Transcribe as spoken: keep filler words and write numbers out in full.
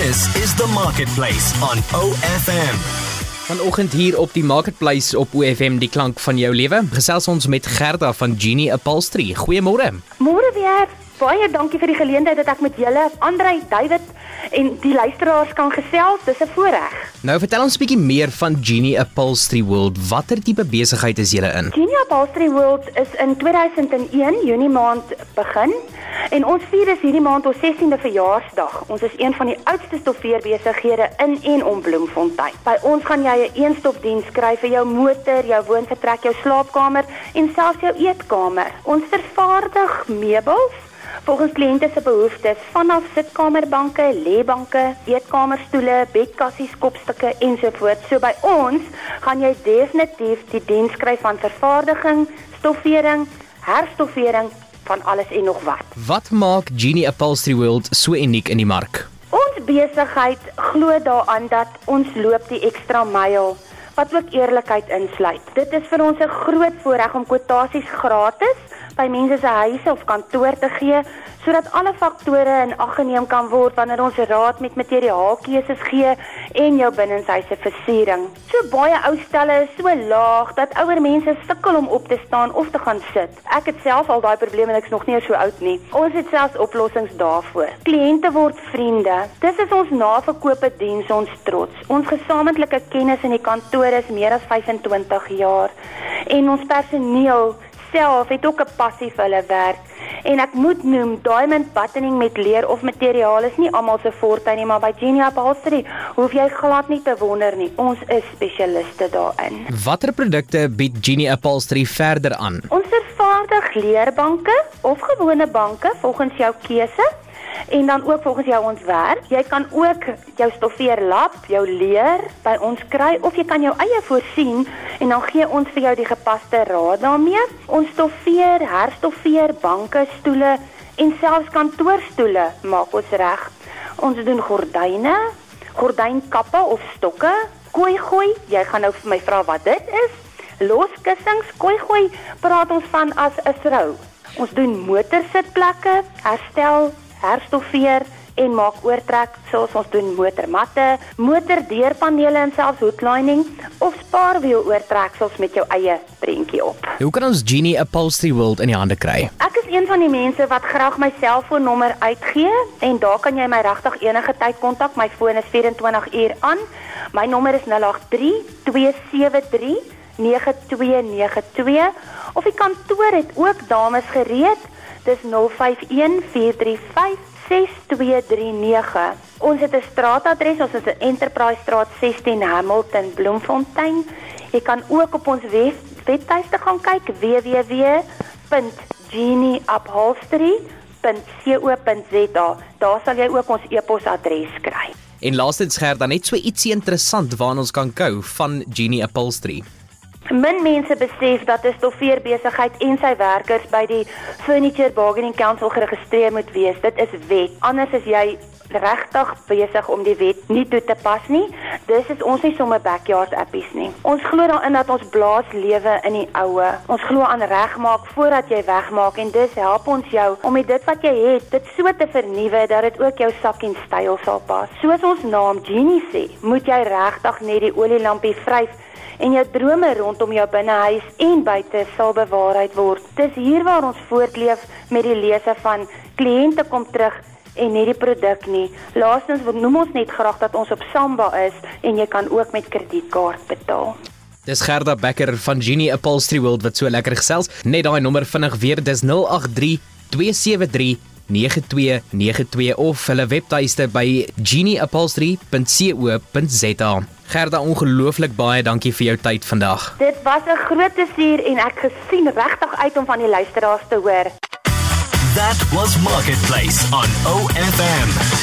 This is The Marketplace on O F M. Vanoggend hier op die Marketplace op O F M, die klank van jou lewe. Gesels ons met Gerda van Genie Upholstery. Goeiemôre. Môre weer. Baie dankie vir die geleentheid dat ek met julle, Andrei, David en die luisteraars kan gesels. Dis 'n voorreg. Nou vertel ons 'n bietjie meer van Genie Upholstery World. Watter tipe besigheid is julle in? Genie Upholstery World is in twee duisend een Junie maand begin en ons vier is hierdie maand ons sestiende verjaarsdag. Ons is een van die oudste stoffeerbesighede in en om Bloemfontein. By ons gaan jy 'n een-stop-diens kry vir jou motor, jou woonvertrek, jou slaapkamer en selfs jou eetkamer. Ons vervaardig meubels volgens kliënte se behoeftes, vanaf sitkamerbanke, lêbanke, eetkamerstoele, bedkassies, kopstukke ensovoorts. So by ons gaan jy definitief die diens kry van vervaardiging, stoffering, herstoffering, van alles en nog wat. Wat maak Genie Upholstery World so uniek in die mark? Ons besigheid glo daaraan dat ons loop die ekstra myl, wat ook eerlikheid insluit. Dit is vir ons 'n groot voorreg om kwotasies gratis by mense se huise of kantoor te gee, sodat alle faktore in ag geneem kan word wanneer ons raad met materiaalkeuses gee en jou binnenshuise versiering. So baie ou stelle is so laag dat ouer mense sukkel om op te staan of te gaan sit. Ek het self al daai probleme en ek's nog nie so oud nie. Ons het selfs oplossings daarvoor. Kliënte word vriende. Dis is ons naverkope diens, ons trots. Ons gesamentlike kennis in die kantoor is meer as vyf en twintig jaar en ons personeel self het ook 'n passie vir hulle werk. En ek moet noem, diamond buttoning met leer of materiaal is nie almal se forte nie, maar by Genie Upholstery hoef jy glad nie te wonder nie. Ons is spesialiste daarin. Watter produkte bied Genie Upholstery verder aan? Ons vervaardig leerbanke of gewone banke volgens jou keuse. En dan ook volgens jou ontwerp. Jy kan ook jou stoffeerlap, jou leer by ons kry of jy kan jou eie voorsien en dan gee ons vir jou die gepaste raad daarmee. Ons stoffeer, herstoffeer banke, stoele en selfs kantoorstoele maak ons reg. Ons doen gordyne, gordynkappe of stokke, kooi-gooi. Jy gaan nou vir my vra wat dit is. Loskussings, kooi-gooi praat ons van as 'n vrou. Ons doen motorsitplekke, herstel, herstoffeer en maak oortrek, soos ons doen motormatte, motordeurpanele en selfs hoodlining of spaarwiel oortreksels met jou eie prentjie op. Hoe kan ons Genie Upholstery World in die hande kry? Ek is een van die mense wat graag my selfoonnommer uitgee en daar kan jy my regtig enige tyd kontak. My foon is vyf-en-twintig uur aan. My nommer is nul agt drie, twee sewe drie, nege twee nege twee of die kantoor het ook dames gereed. Dis nul vyf een, vier drie vyf, ses twee drie nege. Ons het 'n straatadres, ons is in Enterprise Straat sestien Hamilton, Bloemfontein. Jy kan ook op ons web, webtuiste gaan kyk, w w w punt genie upholstery punt co punt z a. Daar sal jy ook ons e-posadres kry. En laastens Gerda, net so ietsie interessant waarna ons kan kou van Genie Upholstery. Min mense besef dat 'n stoffeerbesigheid en sy werkers by die Furniture Bargaining Council geregistreer moet wees. Dit is wet. Anders is jy regtig besig om die wet nie toe te pas nie. Dis is ons nie sommer backyard appies nie. Ons glo daarin dat ons blaas lewe in die oue. Ons glo aan regmaak voordat jy wegmaak en dis help ons jou om met dit wat jy het, dit so te vernuwe dat dit ook jou sak en styl sal pas. Soos ons naam Genie sê, moet jy regtig net die olielampie vryf en jou drome rondom jou binnehuis en buite sal bewaarheid word. Dis hier waar ons voortleef met die lese van kliënte kom terug en nie die produk nie. Laastens noem ons net graag dat ons op Samba is en jy kan ook met kredietkaart betaal. Dis Gerda Becker van Genie Upholstery World wat so lekker gesels. Net daai nommer vinnig weer, dis nul agt drie, twee sewe drie, nege twee nege twee of hulle webtuiste by genie upholstery punt co punt z a. Gerda, ongelooflik baie dankie vir jou tyd vandag. Dit was 'n groot plesier en ek gesien regtig uit om van die luisteraars te hoor. That was Marketplace on O F M.